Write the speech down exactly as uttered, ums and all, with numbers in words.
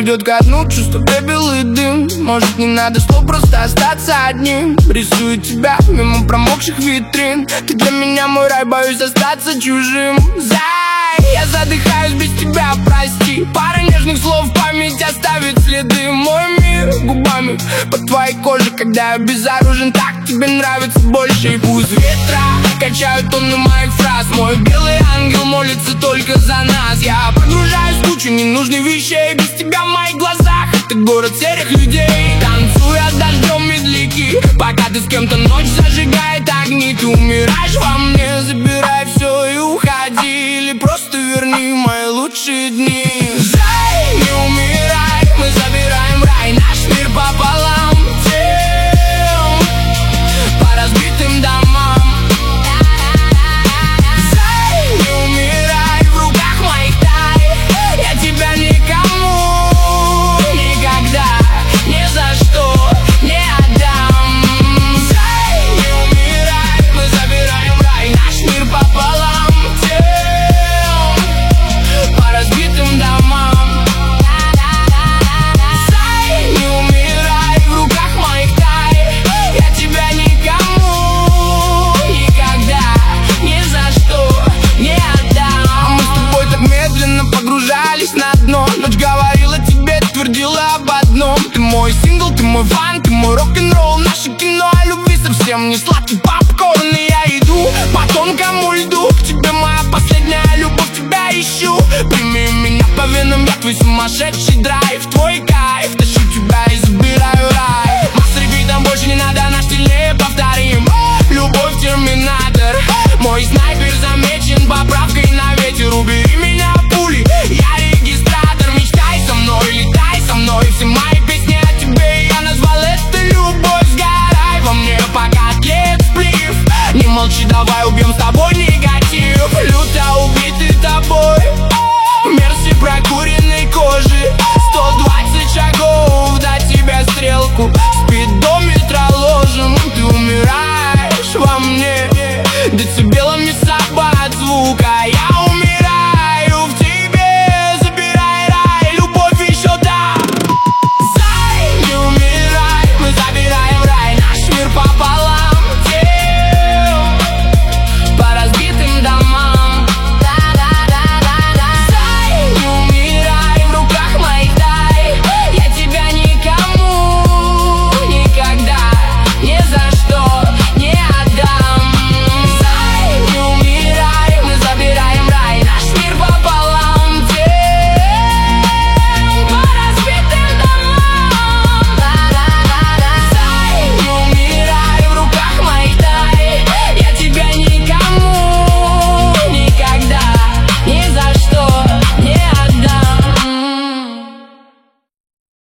идет ко дну, чувство пепел и дым. Может, не надо слов, просто остаться одним. Рисую тебя мимо промокших витрин. Ты для меня мой рай, боюсь остаться чужим. Зай, я задыхаюсь без тебя, прости. Пара нежных слов в память оставит следы. Мой мир губами под твоей кожей, когда я безоружен, так тебе нравится больше. И пусть ветра качают тонны моих фраз. Мой белый ангел молится только за нас. Я погружаюсь в кучу ненужных вещей. Без тебя в моих глазах это город серых людей. Танцуя дождем медляки, пока ты с кем-то ночь зажигает огни. Ты умираешь во мне, забирай все и уходи. Или просто верни мои лучшие дни. Зай, не умирай, мы забираем рай, наш мир пополам. Тем по разбитым домам. Зай, не умирай, в руках моих тай. Я тебя никому никогда ни за что не отдам. Зай, не умирай, мы забираем рай, наш мир пополам. Тем по разбитым домам. Зай, не умирай, в руках моих тай. Я тебя никому никогда ни за что не отдам. А мы с тобой так медленно погружались на дно. Ночь говорила тебе, твердила об одном. Ты мой сингл, ты мой фан, ты мой рок-н-ролл. Наше кино о любви совсем не сладкий попкорн. И я иду по тонкому льду к тебе, моя последняя любовь, тебя ищу. Прими меня по венам, я твой сумасшедший драйв. Твой кайф, тащу тебя и забираю рай. Мастер битом больше не надо, наш стиль повторим. Любовь терминатор, мой снайпер замечен поправкой на ветер. Убери меня пули, я регистратор. Мечтай со мной, летай со мной. Все мои песни о тебе, я назвал это любовь. Сгорай во мне, пока тлеет сплив. Не молчи, давай убьем с тобой негатив. Люто убитый тобой, мерси прокуренной кожи. Сто двадцать шагов до тебя стрелку, спидометр ложим. Ты умираешь во мне децибелами собак звука. Я